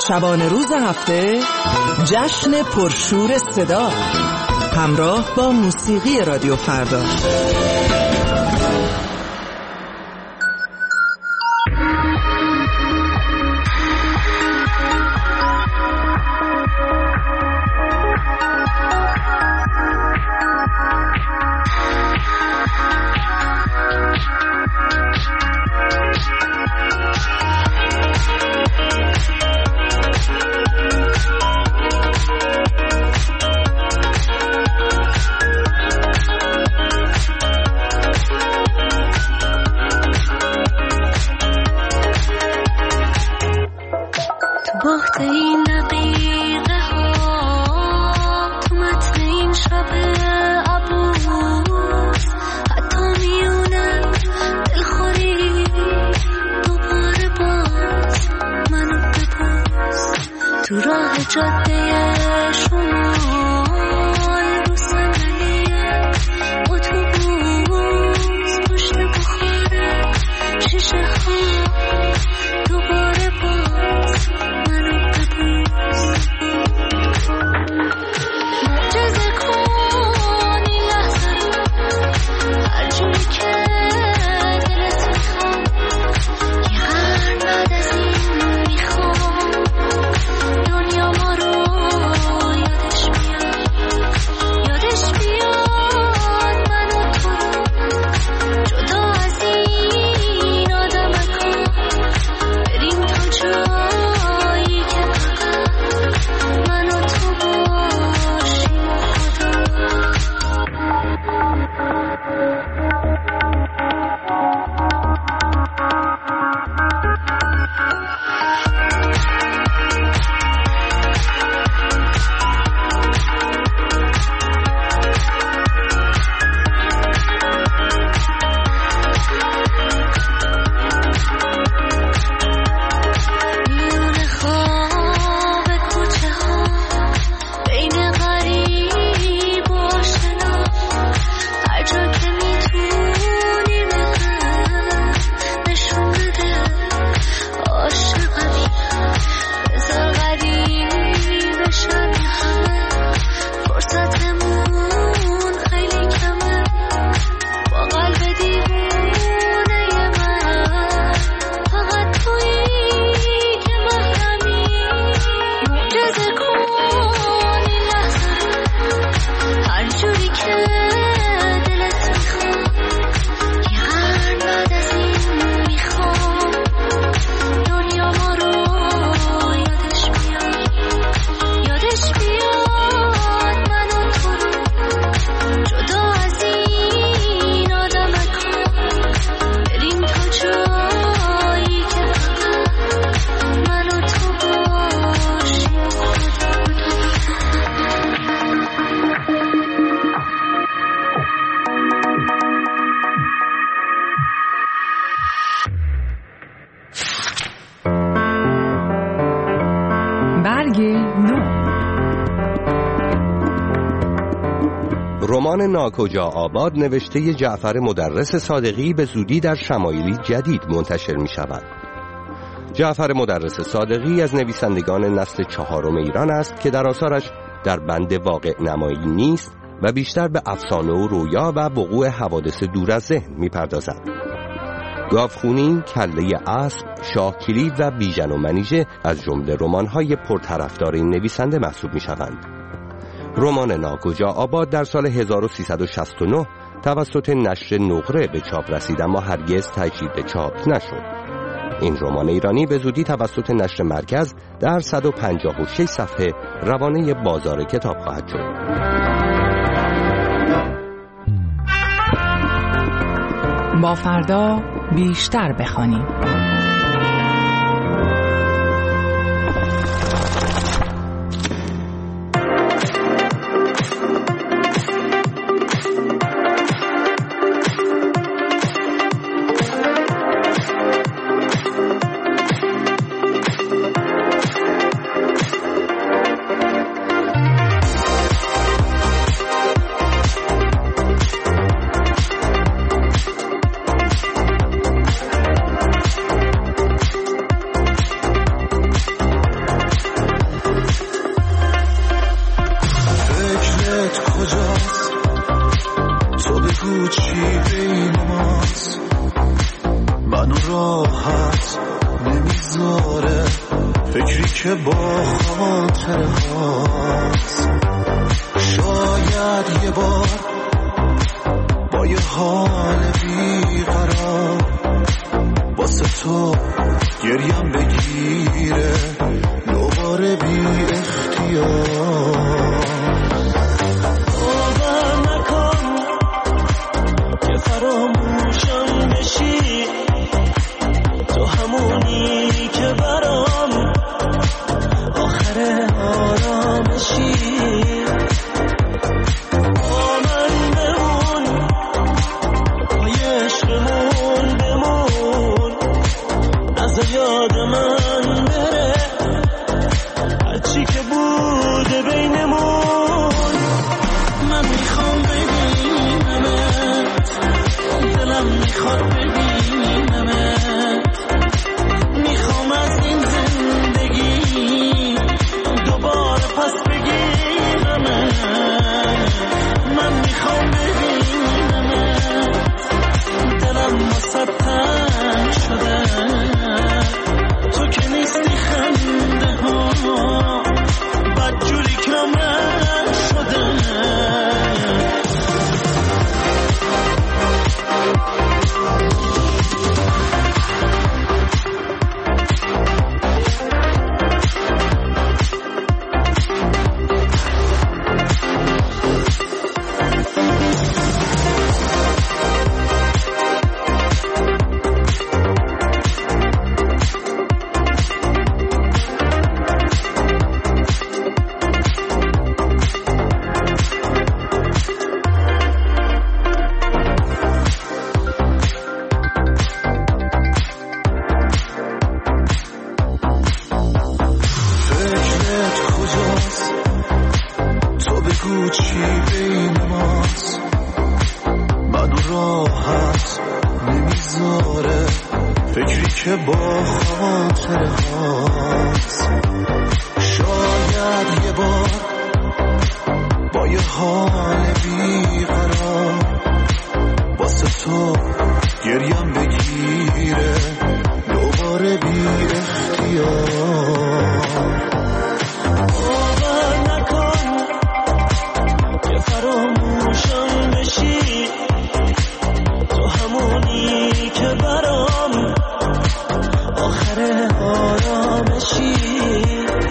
شبانه روز هفته جشن پرشور صدا همراه با موسیقی رادیو فردا. رمان ناکجا آباد نوشته جعفر مدرس صادقی به زودی در شمایلی جدید منتشر می شود. جعفر مدرس صادقی از نویسندگان نسل چهارم ایران است که در آثارش در بند واقع نمایی نیست و بیشتر به افسانه و رویا و وقوع حوادث دور از ذهن می پردازد. گاوخونی، کله اسب، شاه کلید و بیژن و منیژه از جمله رمان‌های پرطرفدار این نویسنده محسوب می شوند. رمان ناکجا آباد در سال 1369 توسط نشر نقره به چاپ رسید اما هرگز تجدید چاپ نشد. این رمان ایرانی به زودی توسط نشر مرکز در 156 صفحه روانه بازار کتاب خواهد شد. با فردا بیشتر بخوانیم. که با خاطره هاست. شاید یه بار با یه حال بیقرار واسه تو گریم بگیره دوباره بی اختیار. باور نکن که فراموشم بشی، تو همونی که برام آخر آرامشی. با من بمون، با عشقمون بمون، نذار یاد من بره هرچی که بوده بینمون. من میخوام ببینمت، دلم میخواد ببینمت، میخوام از این زندگی دوباره پس بگیرمت. من میخوام ببینمت، دلم واسه تنگ شده، تو که نیستی خنده ها بدجوری کمرنگ شده. با خاطره هاست. شاید یه بار با یه حال بیقرار واسه تو گریم بگیره دوباره بی اختیار. باور نکن که فراموشم بشی، تو همونی که برام آخر آرامشی.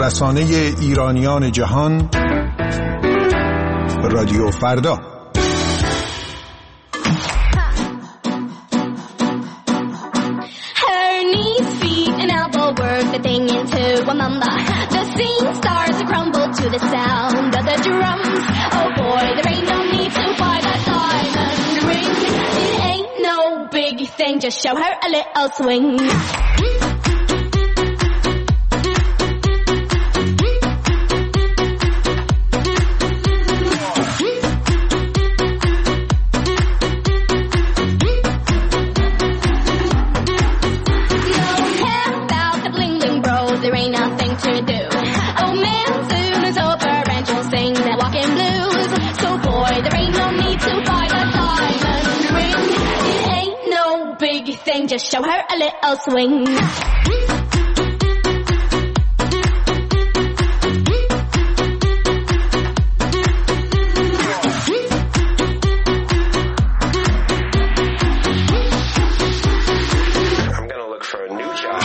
رسانه ایرانیان جهان، رادیو فردا. The thing into a mamba. The scene starts to crumble to the sound of the drums. Oh boy, there ain't no need to buy that diamond ring. It ain't no big thing, just show her a little swing. Just show her a little swing. I'm gonna look for a new job.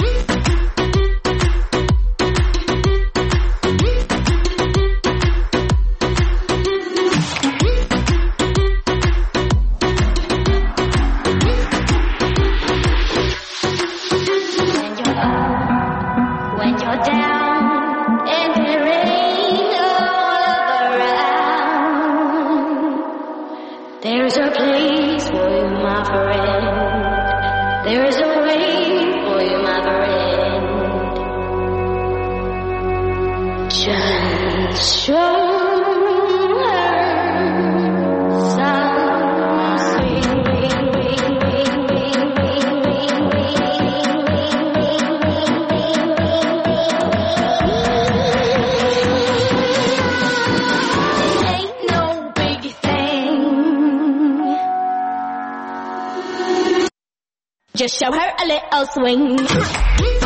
There's a place for you, my friend. There's a way for you, my friend. Just show her some swing. Ain't no big thing. Just show her a little swing.